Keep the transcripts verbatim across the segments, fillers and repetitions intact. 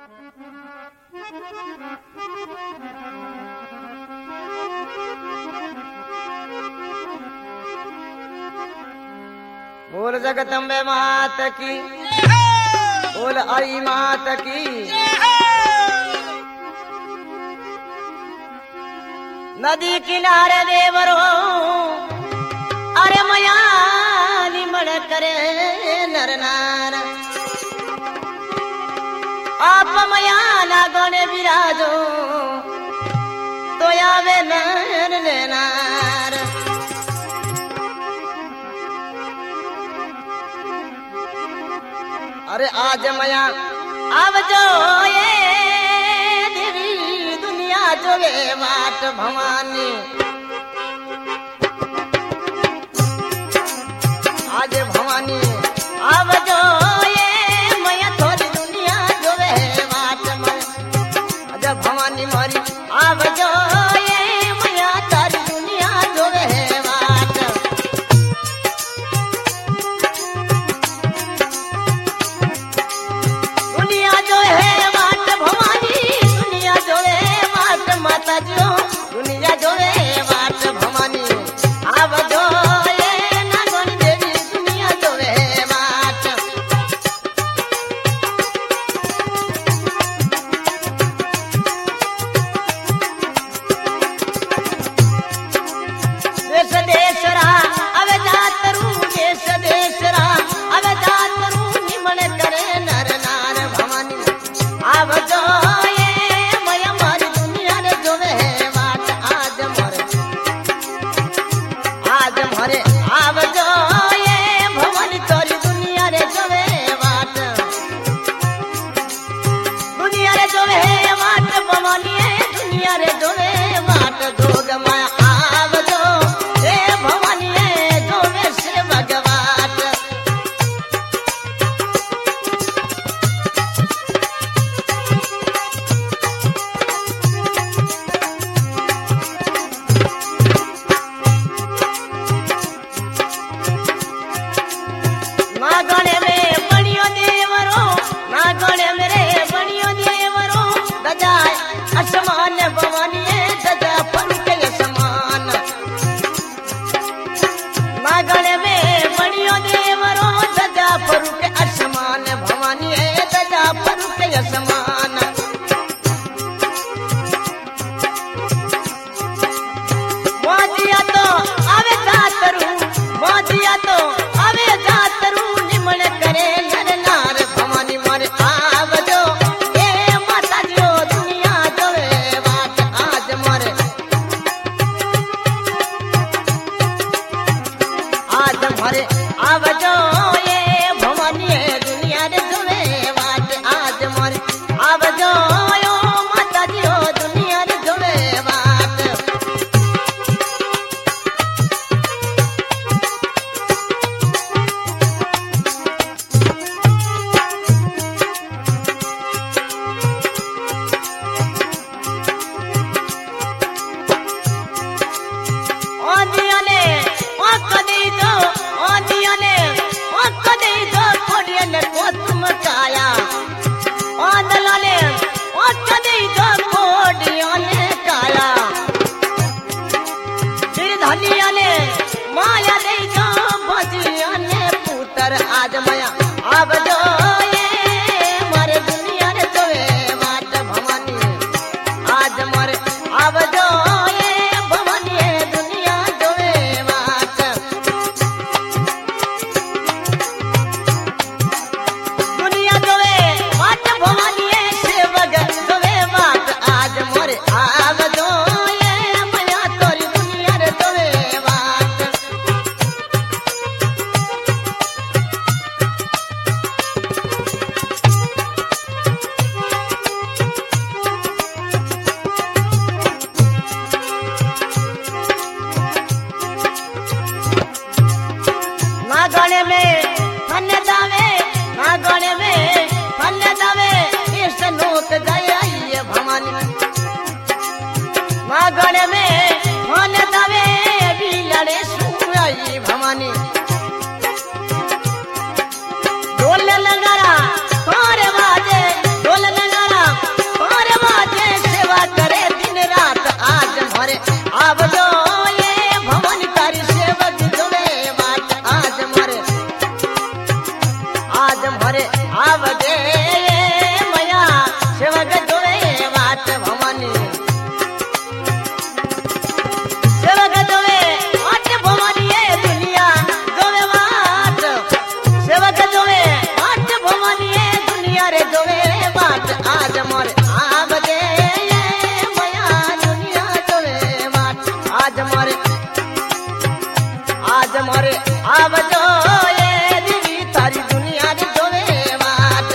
बोल जगदम्बे मात की, बोल आई मात की। नदी किनारे देवरो अरे मया निमण करे नर नार। आप मया ना गणे विराजो तो आवे नर नार। अरे आज मया आवजो ये देवी दुनिया जोगे वाट भवानी। आज भवानी आवजो ये मया थोड़ी दुनिया जोगे वाट में। आज भवानी मारी आवजो ये मया तारी दुनिया जोगे वाट। दुनिया जो है वाट भवानी, दुनिया जो है वाट माता जो, दुनिया जो है वाट भवानी। आवजो ये नागोनी देवी दुनिया जो है वाट। देश देशरा अवे जातरू, देश देशरा अवे जातरू निमण करे नर नार भवानी। आवजो ये मया मारी दुनिया रे जोवे वाट। आज मोरे आज मोरे आवजो ये भवानी तोरी दुनिया रे जोवे वाट। दुनिया रे जोवे वाट भवानी दुनिया रे जोवे वाट। जोग माया आवजो ये भवानी जोवे से भगवाट। नागणे में बनियो देवरो, नागणे मेरे बनियो देवरो। दजा असमान भवानी दजा पंख समान। नागणे में बनियो देवरो दजा फरुक असमान भवानी दजा फरुक समान। मोदिया तो आवे जातरू, मोदिया तो आवे जातरू निमण करे नर नार भवानी मारे। आवजो ए माता जो दुनिया जोवे वाट। आज मारे आज मारे आवजो ये भवानी दुनिया रे जोवे वाट। आज मारे आवजो यो माता जो दुनिया रे जोवे वाट। ओ दिया ने ओ कदी दो, ओ दिया ने ओ कदी दो कोडिया ने को तुम काया। ओ दलाले आज मोरे आवजे मया सेवक जोवे वाट भवानी सेवक जोवे वाट भवानी ये दुनिया जोवे वाट सेवक जोवे वाट भवानी ये दुनिया रे जोवे वाट आज मोरे आवजे मया दुनिया जोवे वाट आज मोरे आज मोरे आवजो ये देवी तारी दुनिया री जोवे वाट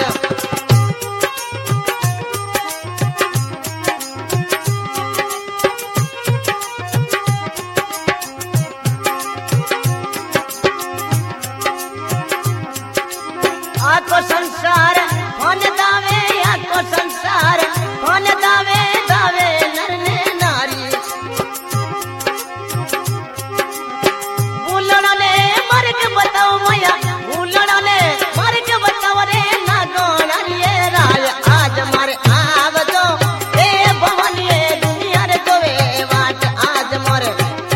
आको संसार होने दावे आको संसार होने दावे दावे नर ने नारी भूलना ले मर के बताओ मैया भूलना ले मर के बताओ रे ना गोना रे राय आज मारे आवजो ए भवानी ए दुनिया रे जोवे वाट आज मारे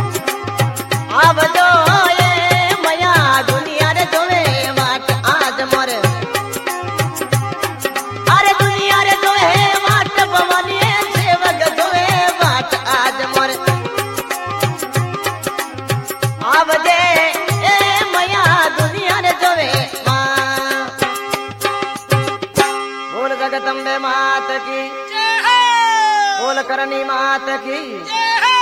आवजो ए मैया दुनिया रे जोवे वाट आज मारे अरे दुनिया रे जोवे वाट भवानी ए सेवक जोवे वाट आज मारे आवजे ए मया दुनिया रे जोवे बोल जगदम्बे मात की बोल करनी मात की